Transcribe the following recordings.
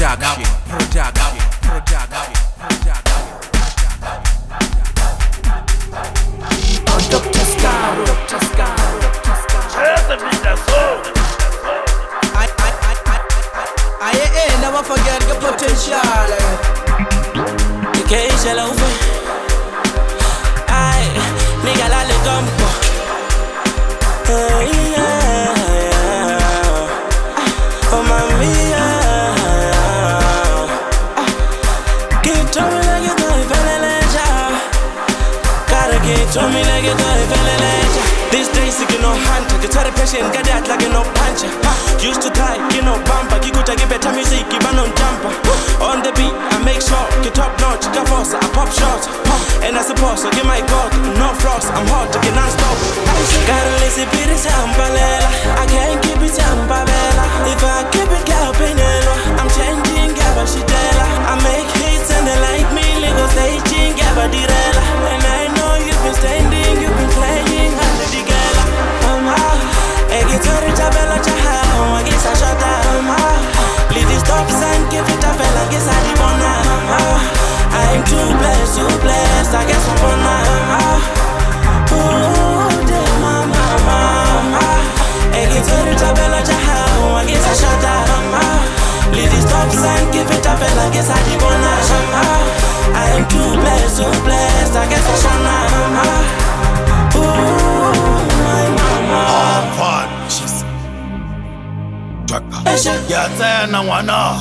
Production. Dr. Scar. I never forget the potential. Que lo fue. Ay, nigga la le campo. Oh mami, que me like it, I feel it. Gotta get me like it, I feel it. These days, you know, hunter, get very patient, get that like no puncher. Used to tie, you know, bumper, you could get better music, even on jumper. On the beat, I make sure, get top notch, get force, I pop short. And I suppose, so get my god, no frost, I'm hot, get non-stop. Gotta lazy beat it, I can't keep it, if I keep it, I'm changing, I make hits and they like me, Lego staging, and I know you've been standing, you've been playing under the gala. I get to the tabella, I guess I shut down. Leave these stops and give it a fella, guess I did one. I'm too blessed, I guess I'm one. Oh, dear mama. I get to the tabella, I guess I shut down. Leave these stops and give it a fella, guess I did one. I'm too blessed, I guess I'm one. Ya na ngwana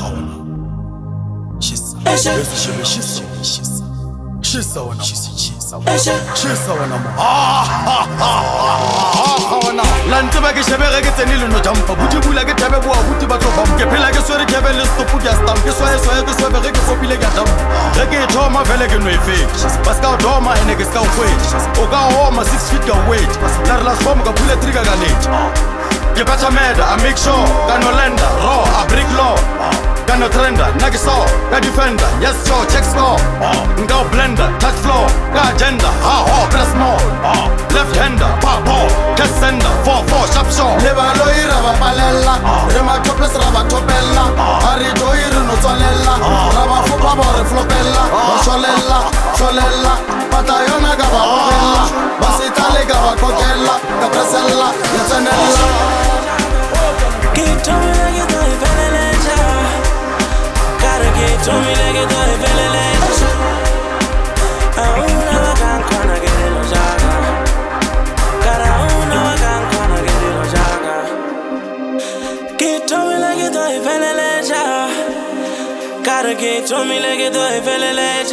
la ntse ba ke shebege ke tsenile no jampa buti bula ke tabe boa buti ba tlo bam ke phela ke swere ke be le stopu ke stamp ke swae ke swebe ke kopile ke dam re ke thoma vele ke no efek ba ska doma ene ke ska kwet o ka homa 6 feet ka weight la re la soma ka phule trigger ka late ke batla meda I make sure ka no lender raw a brick law ka no trender na ke saw ka defender yes sure check score nga blender touch floor ka agenda ha press more left hander pop test sender 4 sharp shot le ba lo ira ba palela re ma toples ra ba topella ari do ira no tsalella ra ba fupa ba re flopella ba solella pata yona ka ba bella ba sitale ka ba kokella ka presella le tsenella. Get on me like it, I feel it. Gotta get on me like it, I feel it. I never can corner get it, no jaga. Gotta never can corner get it, no jaga. Get on me like it, I feel it. Gotta get on me like it, I feel it.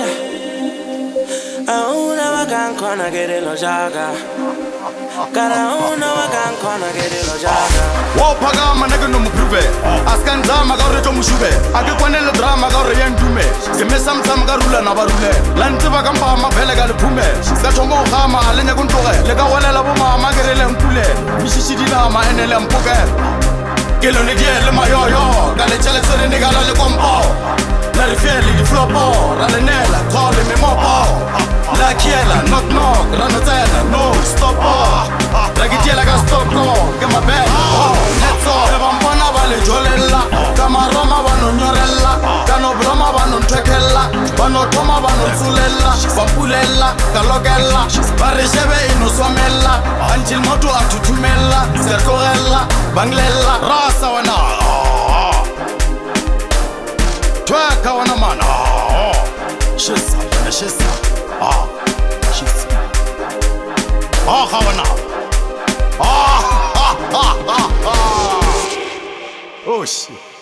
I never can corner get it, no jaga. Gotta never can corner get it, no jaga. Wo phakama nake no mprove askanzama ka re tlo mushube a ke kwanele drama ka re yendume ke mesa mtsama ka rula na ba rule la ntse ba ka mpa ma vele ka le phume sa thomo gama le nya kontloge le ka golela bo mama ke re le mpule mishishidi na ma enele mpoke ke lo ne die le mayoyo ka le tshele tsere ne ka la le kompo la re fiele di flopo ra le nela call me mopo la kiela knock ra no tsela no stop la ke tiela ka stop no ke ma bad let's all ba mbona ba le jolella ka maroma ba no nyorella ka no broma ba no tlekella ba no thoma ba no tsulella ba pulella ka lokella ba re shebe ino swamella until moto a thuthumella se tlogella banglella rasa wana tweka wana mana shisa shisa kawana oh shit.